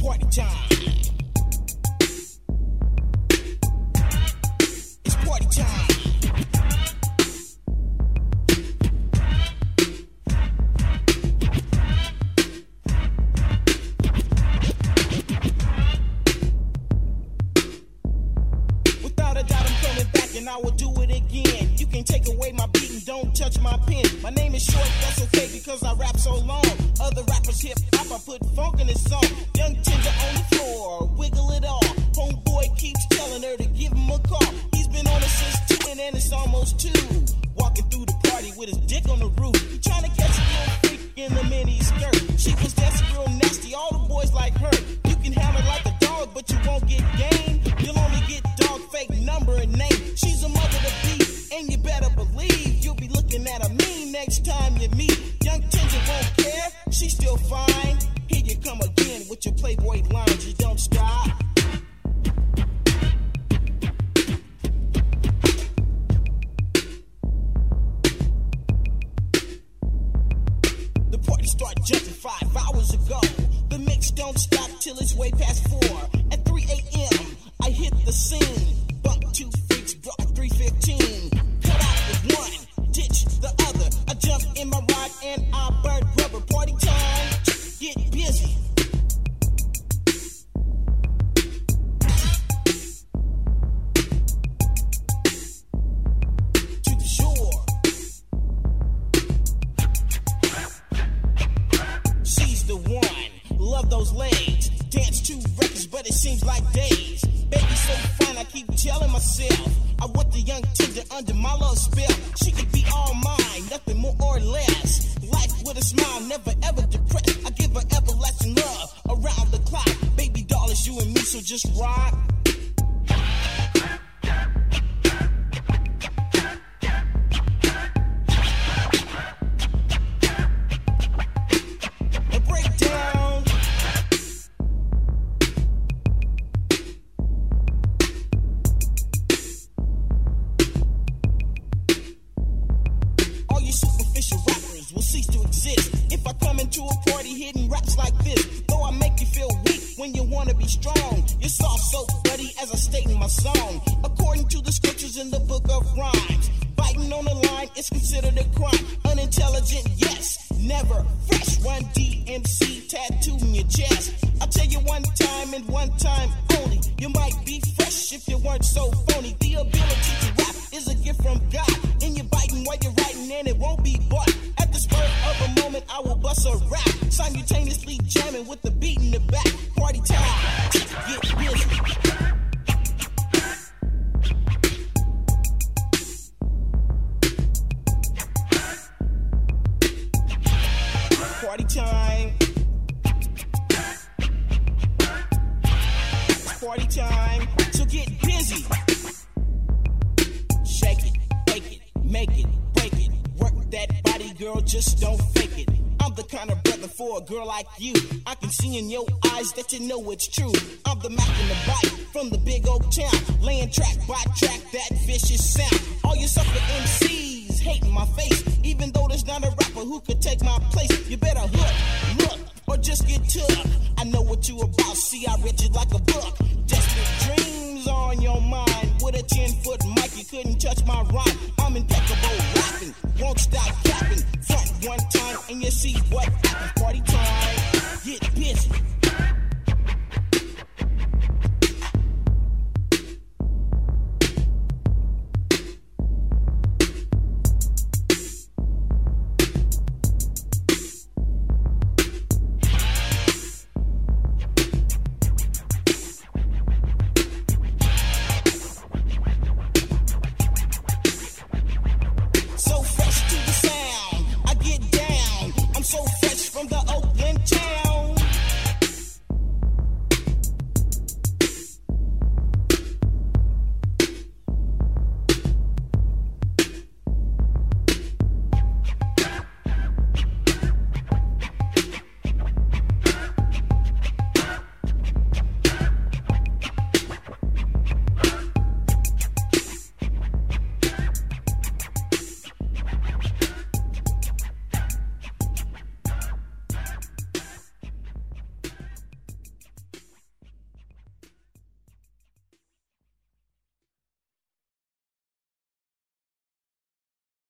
Party time. It's party time. Without a doubt, I'm coming back and I will do it again. You can take away my beat and don't touch my pen. My name is Short, that's okay because I rap so long. Other rappers hip hop, I put funk in this song. Young Tender on the floor, wiggle it all. Homeboy keeps telling her to give him a call. He's been on it since 2 and it's almost 2. Walking through the party with his dick on the roof. He trying to catch a little freak in the mini skirt. She was dancing real nasty, all the boys like her. You can have her like a dog, but you won't get game. You'll only get dog fake number and name. She's a mother to be, and you better believe you'll be looking at her mean next time you meet. Young Ginger won't care, she's still fine. Here you come again with your Playboy lines, you don't stop. The party started jumping 5 hours ago. The mix don't stop till it's way past 4. At 3 a.m., I hit the scene. Bump 2 freaks, brought 315. Cut out the one, ditch the other. I jump in my ride and I burn rubber. Party time, get busy. To the shore. She's the one, love those legs. Dance 2 records, but it seems like days. Baby so fine, I keep telling myself I want the Young Tender under my love spell. She could be all mine, nothing more or less. Life with a smile, never ever depressed. I give her everlasting love around the clock. Baby doll, it's you and me, so just rock. And break down. All you superficial rappers will cease to exist if I come into a party hitting raps like this. Though I make you feel weak when you wanna be strong, you're soft so buddy as I state in my song. According to the scriptures in the book of rhymes, biting on the line is considered a crime. Unintelligent, yes, never fresh. Run DMC tattoo in your chest. I'll tell you one time and one time only. You might be fresh if you weren't so phony. The ability to rap is a gift from God. And you're biting while you're writing and it won't be bought. At the spur of a moment, I will bust a rap. Simultaneously jamming with the beat in the back. Party time, get busy. Party time. It's party time, so get busy. Shake it, bake it, make it, break it. Work that body, girl, just don't fake it. I'm the kind of brother for a girl like you. I can see in your eyes that you know it's true. I'm the Mac in the bite from the big old town. Laying track by track, that vicious sound. All you sucker MCs hating my face. Even though there's not a rapper who could take my place. You better hook, look, or just get took. I know what you about, see I read you like a book. Desperate dreams on your mind. With a 10-foot mic, you couldn't touch my rhyme. I'm impeccable rapping, won't stop capping. Front one time and you see what happens. Party time, get